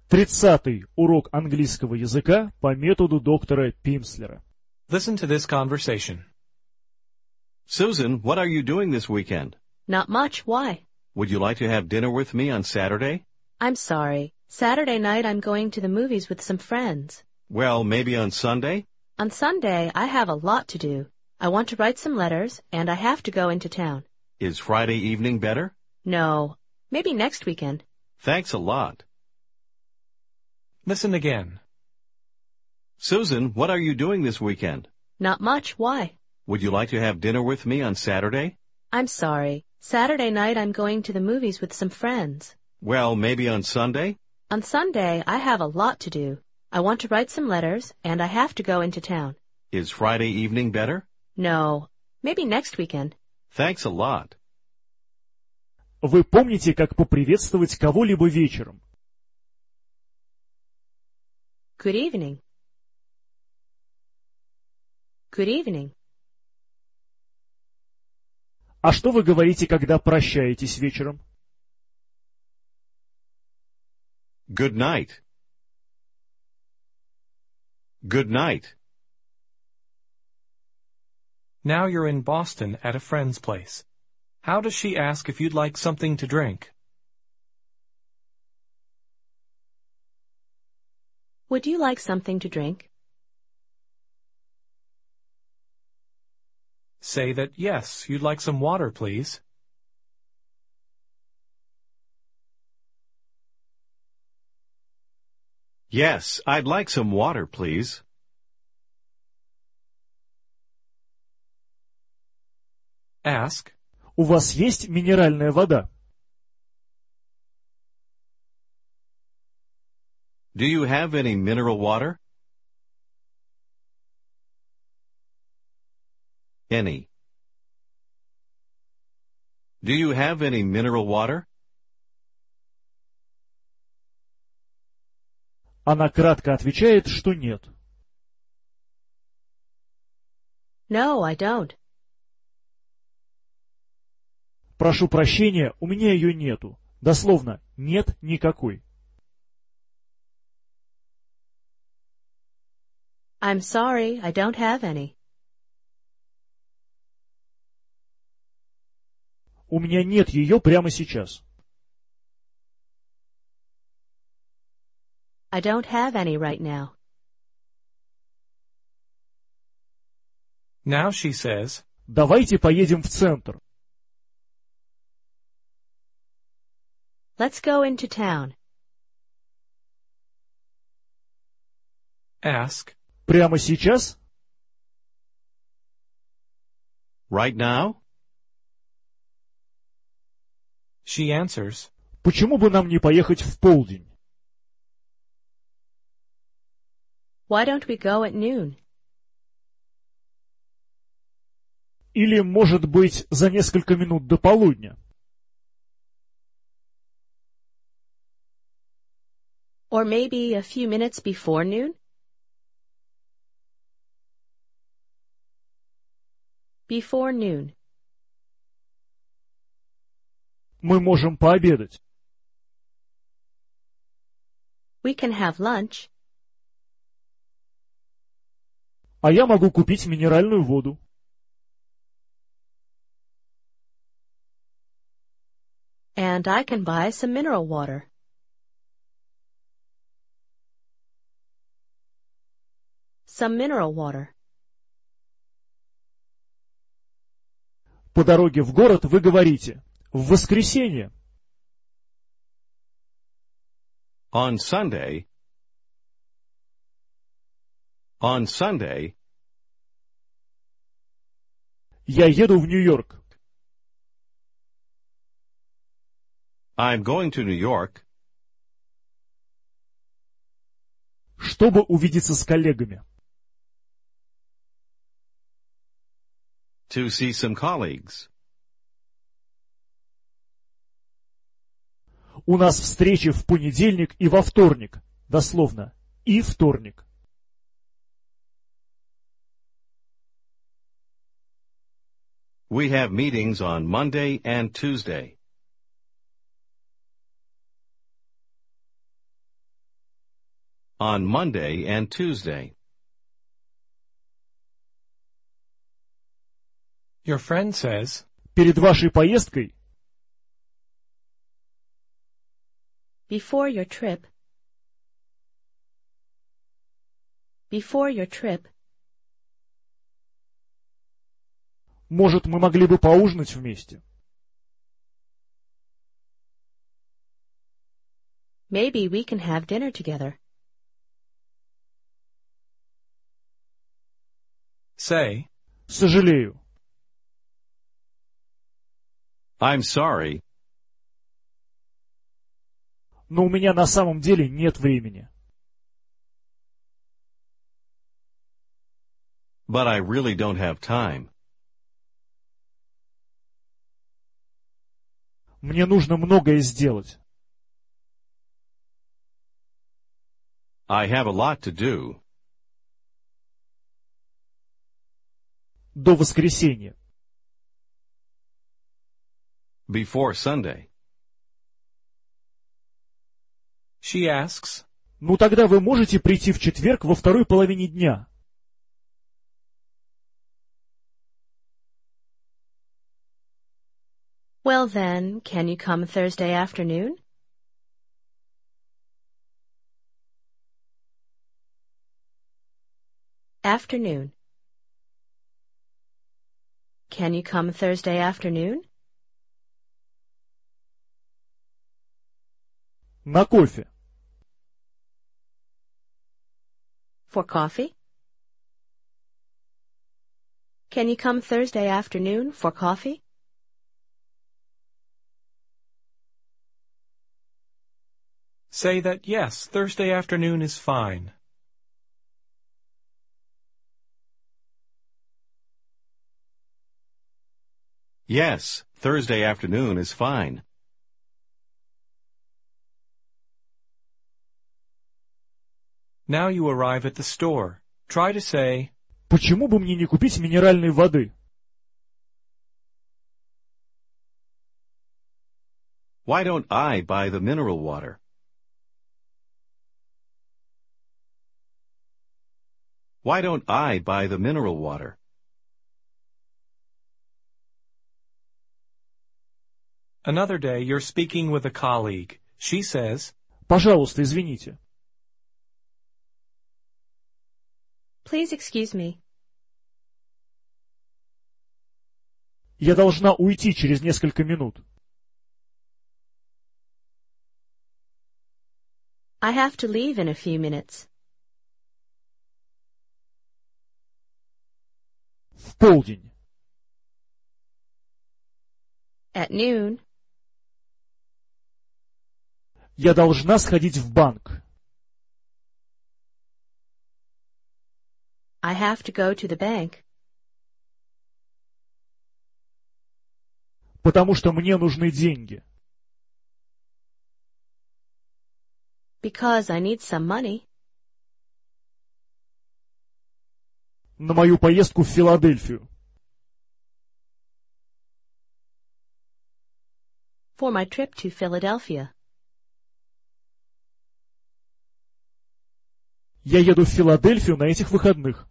30-й урок английского языка по методу доктора Пимслера. Listen to this conversation. Susan, what are you doing this weekend? Not much. Why? Would you like to have dinner with me on Saturday? I'm sorry. Saturday night I'm going to the movies with some friends. Well, maybe on Sunday? On Sunday I have a lot to do. I want to write some letters, and I have to go into town. Is Friday evening better? No. Maybe next weekend. Thanks a lot. Listen again. Susan, what are you doing this weekend? Not much. Why? Would you like to have dinner with me on Saturday? I'm sorry. Saturday night I'm going to the movies with some friends. Well, maybe on Sunday? On Sunday I have a lot to do. I want to write some letters, and I have to go into town. Is Friday evening better? No. Maybe next weekend. Thanks a lot. Вы помните, как поприветствовать кого-либо вечером? Good evening. Good evening. А что вы говорите, когда прощаетесь вечером? Good night. Good night. Now you're in Boston at a friend's place. How does she ask if you'd like something to drink? Would you like something to drink? Say that, yes, you'd like some water, please. Yes, I'd like some water, please. Ask. У вас есть минеральная вода? Do you have any mineral water? Any. Do you have any mineral water? Она кратко отвечает, что нет. No, I don't. Прошу прощения, у меня ее нету. Дословно, нет никакой. I'm sorry, I don't have any. У меня нет ее прямо сейчас. I don't have any right now. Now she says, Давайте поедем в центр. Let's go into town. ask. Прямо сейчас? Right now? She answers, Почему бы нам не поехать в полдень? Why don't we go at noon? Или, может быть, за несколько минут до полудня? Or maybe a few minutes before noon? Before noon. Мы можем пообедать. We can have lunch. А я могу купить минеральную воду. And I can buy some mineral water. Some mineral water. По дороге в город вы говорите «В воскресенье». On Sunday. On Sunday. Я еду в Нью-Йорк. I'm going to New York. Чтобы увидеться с коллегами. To see some colleagues. У нас встречи в понедельник и во вторник. Дословно. И вторник. We have meetings on Monday and Tuesday. on Monday and Tuesday. Your friend says, Перед вашей поездкой Before your trip. Before your trip. может, мы могли бы поужинать вместе. Maybe we can have dinner together. say, Сожалею. I'm sorry, Но у меня на самом деле нет времени. but I really don't have time. Мне нужно многое сделать. I have a lot to do. До воскресенья. Before Sunday. she asks, Ну тогда вы можете прийти в четверг во второй половине дня. Well then, can you come Thursday afternoon? Afternoon. Can you come Thursday afternoon? На кофе. For coffee? Can you come Thursday afternoon for coffee? say that yes, Thursday afternoon is fine. Yes, Thursday afternoon is fine. Now you arrive at the store. Try to say, Почему бы мне не купить минеральной воды? Why don't I buy the mineral water? Why don't I buy the mineral water? another day you're speaking with a colleague. She says, Пожалуйста, извините. Please excuse me. Я должна уйти через несколько минут. I have to leave in a few minutes. В полдень. At noon. Я должна сходить в банк. I have to go to the bank. Потому что мне нужны деньги. Because I need some money. На мою поездку в Филадельфию. For my trip to Philadelphia. Я еду в Филадельфию на этих выходных.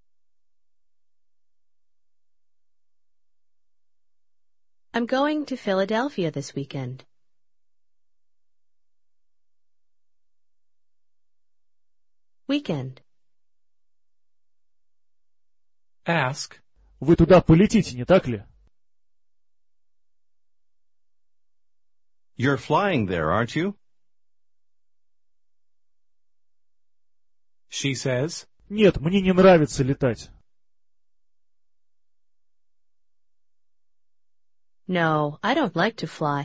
I'm going to Philadelphia this weekend. Weekend. ask, Вы туда полетите, не так ли? You're flying there, aren't you? she says, Нет, мне не нравится летать. No, I don't like to fly.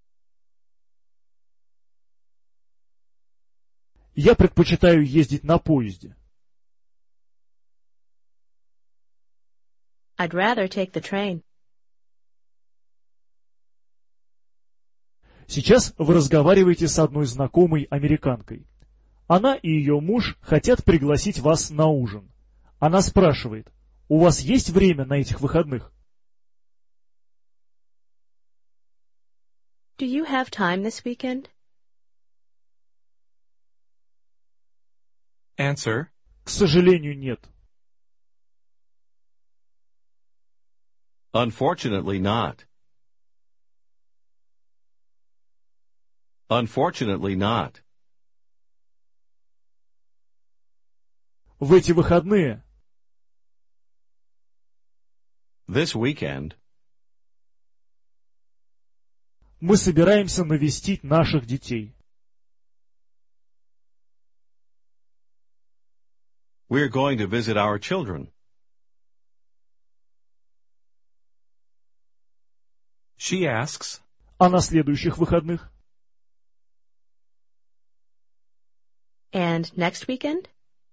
Я предпочитаю ездить на поезде. I'd rather take the train. Сейчас вы разговариваете с одной знакомой американкой. Она и ее муж хотят пригласить вас на ужин. Она спрашивает, у вас есть время на этих выходных? Do you have time this weekend? Answer. К сожалению, нет. Unfortunately not. Unfortunately not. В эти выходные This weekend, мы собираемся навестить наших детей. we're going to visit our children. She asks. А на следующих выходных? And next weekend?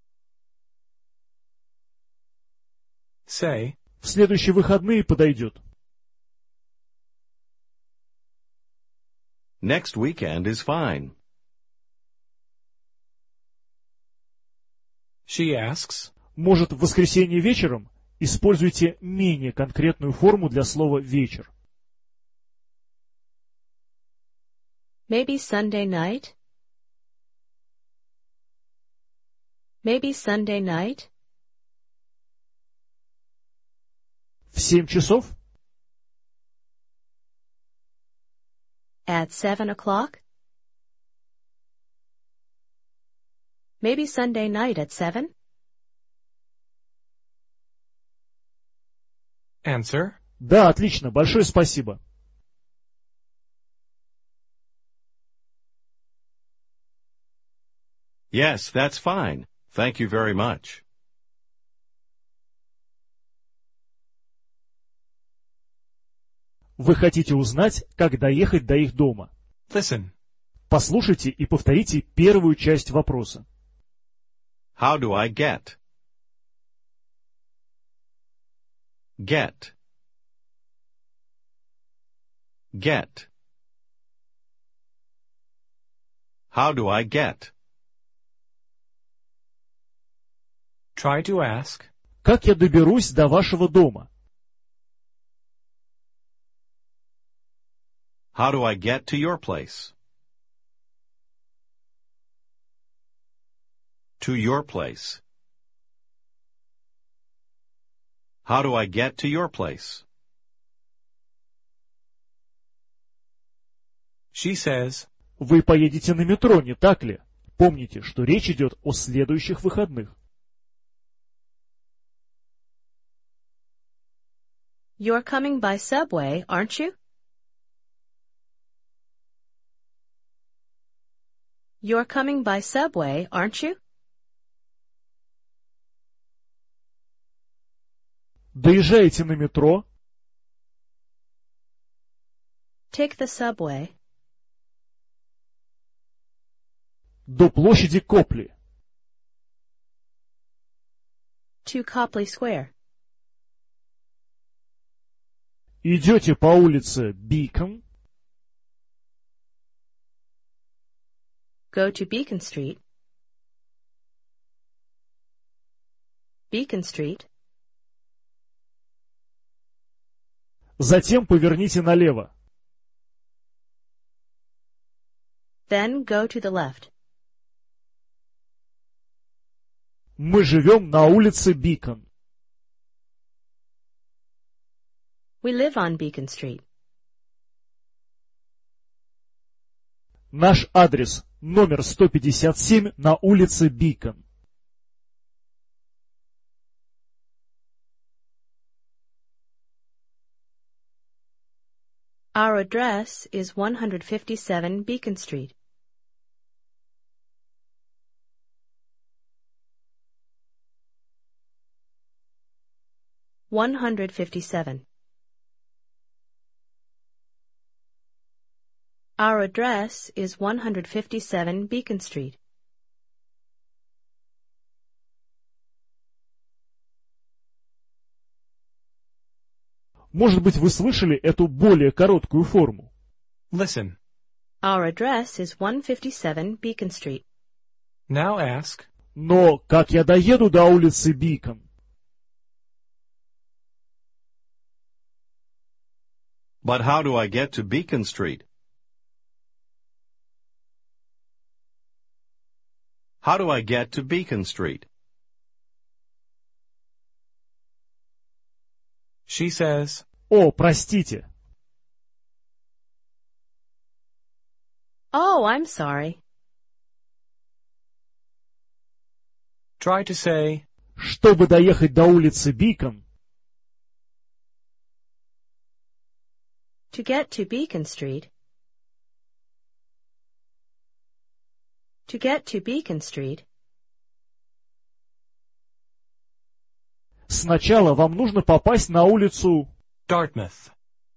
Say. В следующие выходные подойдет. Next weekend is fine. She asks. Может, в воскресенье вечером? Используйте менее конкретную форму для слова «вечер». Maybe Sunday night? Maybe Sunday night? В 7 часов? At 7 o'clock? Maybe Sunday night at 7? Answer. Да, отлично, большое спасибо. Yes, that's fine. Thank you very much. Вы хотите узнать, как доехать до их дома? Listen. Послушайте и повторите первую часть вопроса. How do I get? Get. Get. How do I get? Try to ask. Как я доберусь до вашего дома? How do I get to your place? To your place. How do I get to your place? She says. Вы поедете на метро, не так ли? Помните, что речь идет о следующих выходных. You're coming by subway, aren't you? You're coming by subway, aren't you? Доезжаете на метро? Take the subway. До площади Копли. To Copley Square. Идете по улице Бикон. Go to Beacon Street. Beacon Street. Затем поверните налево. Then go to the left. Мы живем на улице Бикон. We live on Beacon Street. Наш адрес номер 157 на улице Бикон. Our address is 157 Beacon Street. (157) Our address is 157 Beacon Street. Может быть, вы слышали эту более короткую форму? Listen. Our address is 157 Beacon Street. Now ask. Но как я доеду до улицы Бикон? But how do I get to Beacon Street? How do I get to Beacon Street? She says, О, простите. Oh, I'm sorry. try to say, Чтобы доехать до улицы Бикон, To get to Beacon Street. To get to Beacon Street. сначала вам нужно попасть на улицу... Dartmouth.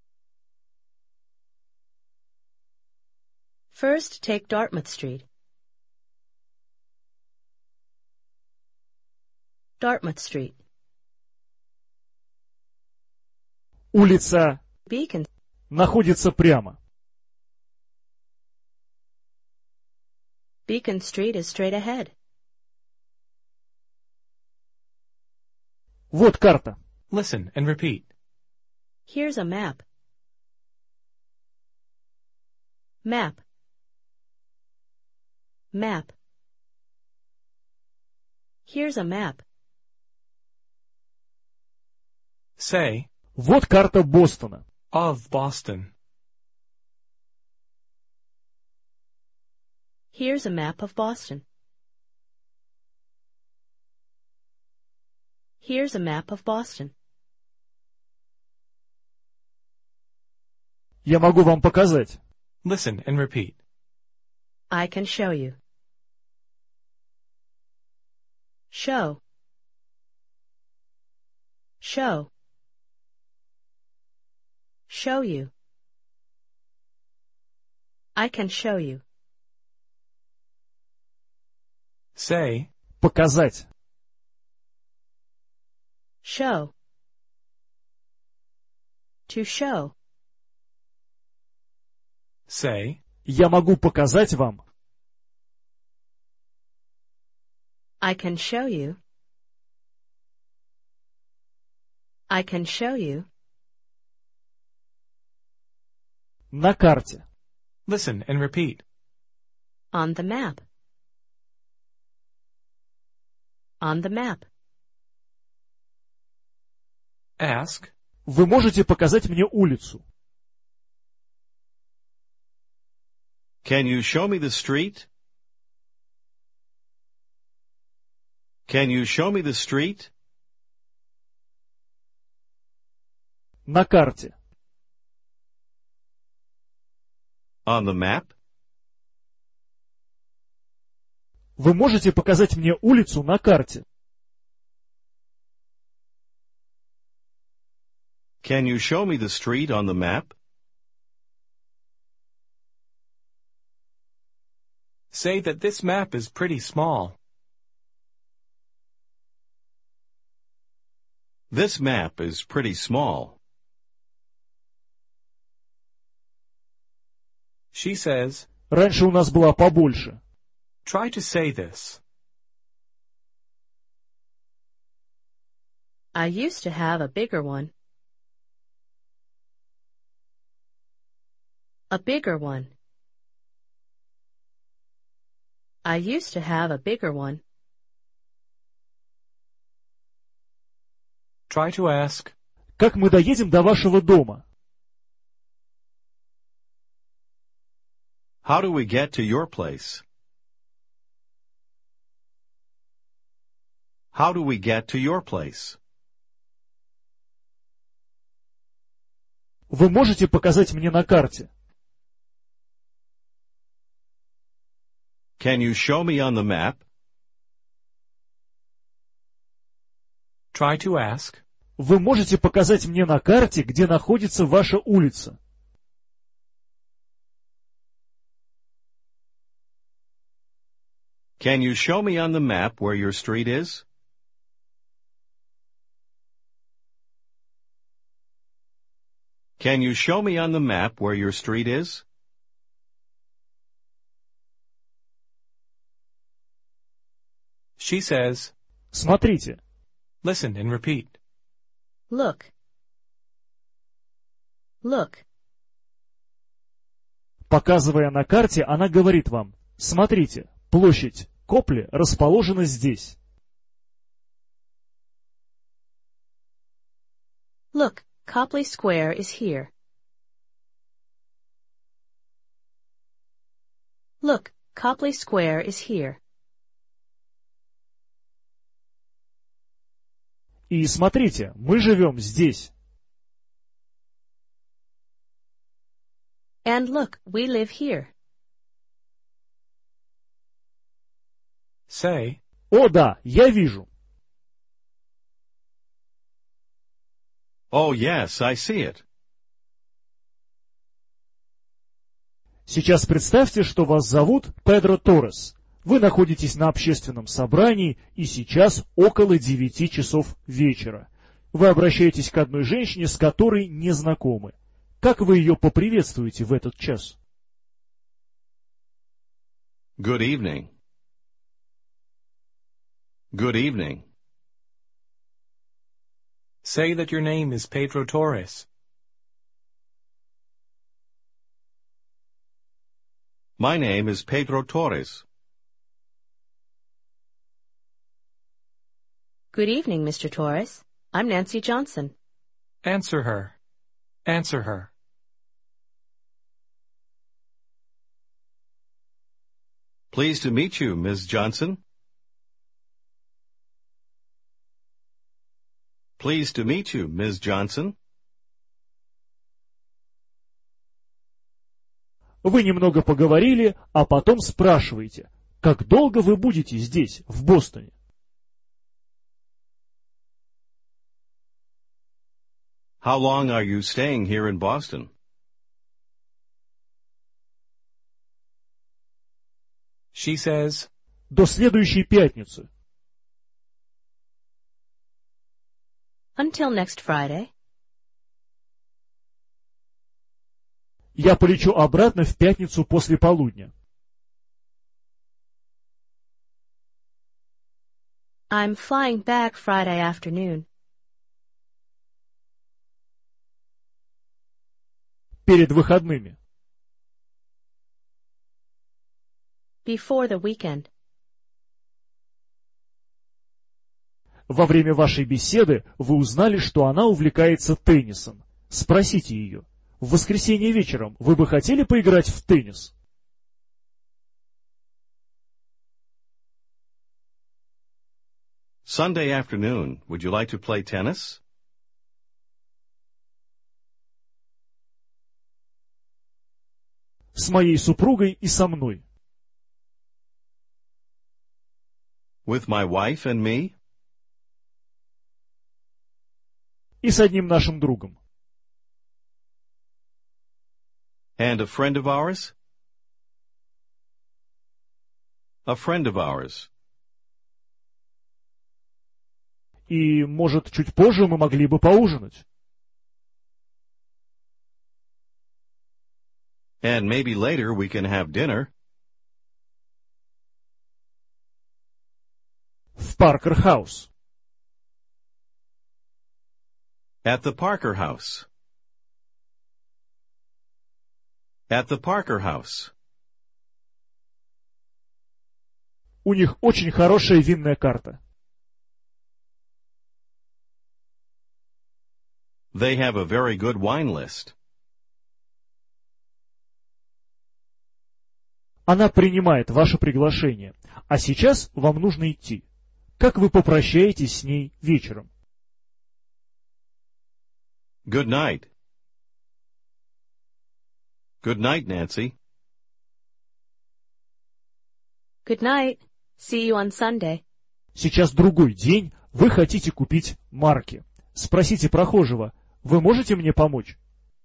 First, take Dartmouth Street. Dartmouth Street. Улица Beacon. находится прямо. Beacon Street is straight ahead. Вот карта. Listen and repeat. Here's a map. Map. Map. Here's a map. Say, Вот карта Бостона. of Boston. Here's a map of Boston. Here's a map of Boston. Я могу вам показать. Listen and repeat. I can show you. Show. Show. Show you. I can show you. Say, Показать. Show. To show. say, Я могу показать вам. I can show you. I can show you. На карте. listen and repeat. On the map. On the map. Ask, Вы можете показать мне улицу? Can you show me the street? Can you show me the street? На карте. On the map? Вы можете показать мне улицу на карте? Can you show me the street on the map? say that this map is pretty small. This map is pretty small. She says, Раньше у нас была побольше. try to say this. I used to have a bigger one. A bigger one. I used to have a bigger one. Try to ask, Как мы доедем до вашего дома? How do we get to your place? How do we get to your place? Вы можете показать мне на карте? Can you show me on the map? try to ask, Вы можете показать мне на карте, где находится ваша улица? Can you show me on the map where your street is? Can you show me on the map where your street is? she says, Смотрите. listen and repeat. Look. Look. Показывая на карте, она говорит вам, смотрите, площадь, Копли расположена здесь. Look, Copley Square is here. Look, Copley Square is here. И смотрите, мы живем здесь. And look, we live here. Say, О да, я вижу. Oh, yes, I see it. Сейчас представьте, что вас зовут Педро Торрес. Вы находитесь на общественном собрании, и сейчас около 9 часов вечера. Вы обращаетесь к одной женщине, с которой не знакомы. Как вы ее поприветствуете в этот час? Good evening. Good evening. say that your name is Pedro Torres. My name is Pedro Torres. Good evening, Mr. Torres. I'm Nancy Johnson. Answer her. Answer her. Pleased to meet you, Ms. Johnson. Pleased to meet you, Ms. Johnson. Вы немного поговорили, а потом спрашиваете, как долго вы будете здесь, в Бостоне? How long are you staying here in Boston? She says, До следующей пятницы. Until next Friday. Я полечу обратно в пятницу после полудня. I'm flying back Friday afternoon. Перед выходными. Before the weekend. Во время вашей беседы вы узнали, что она увлекается теннисом. Спросите ее. В воскресенье вечером вы бы хотели поиграть в теннис? Sunday afternoon, would you like to play tennis? С моей супругой и со мной. With my wife and me? И с одним нашим другом. And a friend of ours? A friend of ours. И, может, чуть позже мы могли бы поужинать. And maybe later we can have dinner. В Паркер-хаус. At the Parker House. At the Parker House. У них очень хорошая винная карта. They have a very good wine list. Она принимает ваше приглашение. А сейчас вам нужно идти. Как вы попрощаетесь с ней вечером? Good night. Good night, Nancy. Good night. See you on Sunday. Сейчас другой день, вы хотите купить марки. Спросите прохожего, вы можете мне помочь?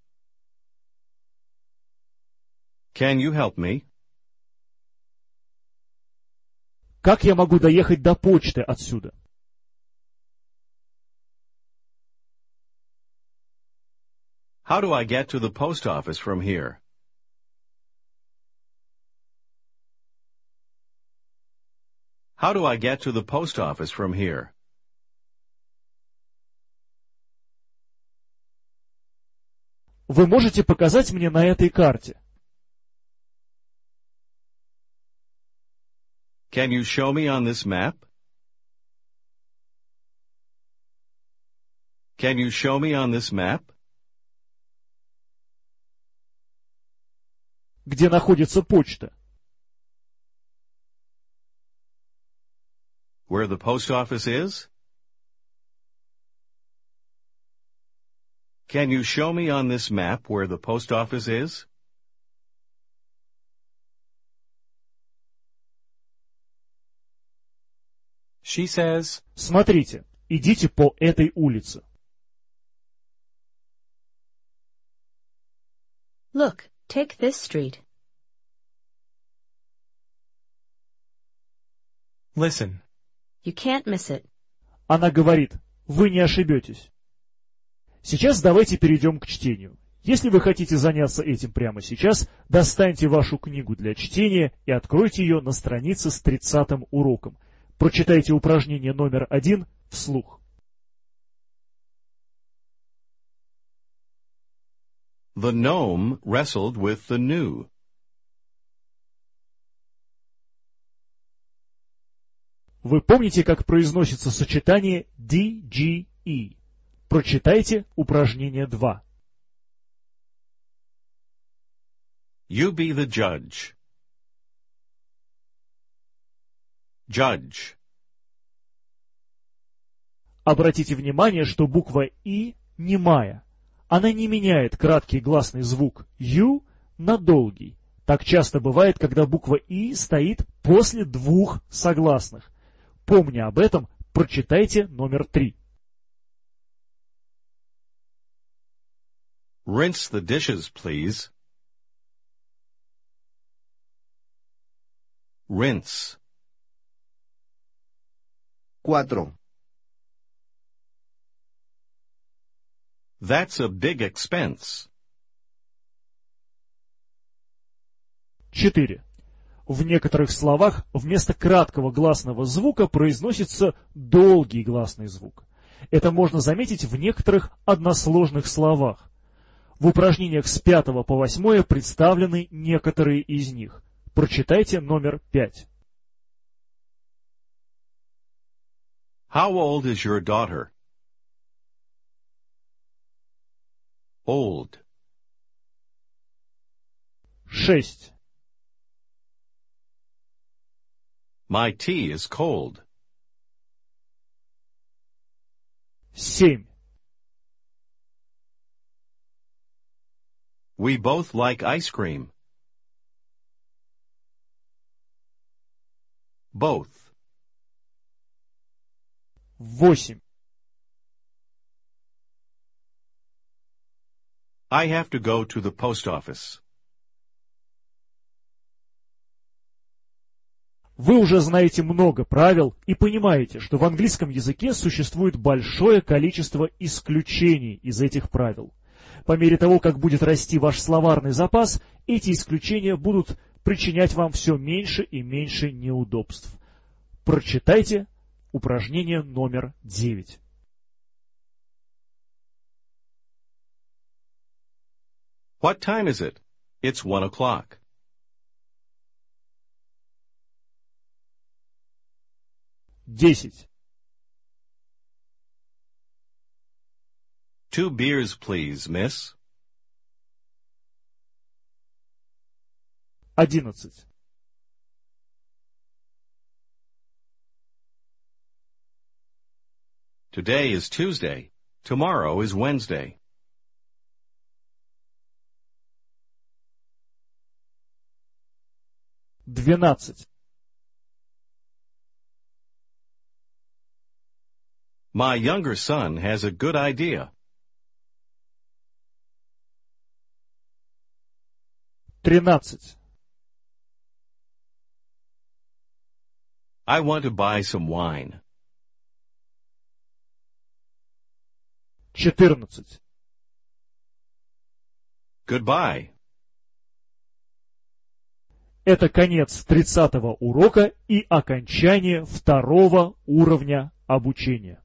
Can you help me? Как я могу доехать до почты отсюда? How do I get to the post office from here? How do I get to the post office from here? Вы можете показать мне на этой карте? Can you show me on this map? Can you show me on this map? Где находится почта? Where the post office is? Can you show me on this map where the post office is? She says, Смотрите, идите по этой улице. Look, take this street. listen. You can't miss it. Она говорит, вы не ошибетесь. Сейчас давайте перейдем к чтению. Если вы хотите заняться этим прямо сейчас, достаньте вашу книгу для чтения и откройте ее на странице с 30-м уроком. Прочитайте упражнение номер 1 вслух. The gnome wrestled with the gnu. Вы помните, как произносится сочетание DGE? Прочитайте упражнение 2. You be the judge. Judge. Обратите внимание, что буква «и» немая. Она не меняет краткий гласный звук «ю» на долгий. Так часто бывает, когда буква «и» стоит после двух согласных. Помня об этом, прочитайте номер 3. Rinse the dishes, please. Rinse. 4, That's a big expense. 4. В некоторых словах вместо краткого гласного звука произносится долгий гласный звук. Это можно заметить в некоторых односложных словах. В упражнениях с 5 по 8 представлены некоторые из них. Прочитайте номер 5. How old is your daughter? Old. 6. My tea is cold. 7. We both like ice cream. Both. 8. I have to go to the post office. Вы уже знаете много правил и понимаете, что в английском языке существует большое количество исключений из этих правил. По мере того, как будет расти ваш словарный запас, эти исключения будут причинять вам все меньше и меньше неудобств. Прочитайте упражнение номер 9. What time is it? It's 1 o'clock. 10. 2 beers, please, miss. 11. Today is Tuesday. Tomorrow is Wednesday. 12. My younger son has a good idea. 13. I want to buy some wine. 14. Goodbye. Это конец 30-го урока и окончание 2-го уровня обучения.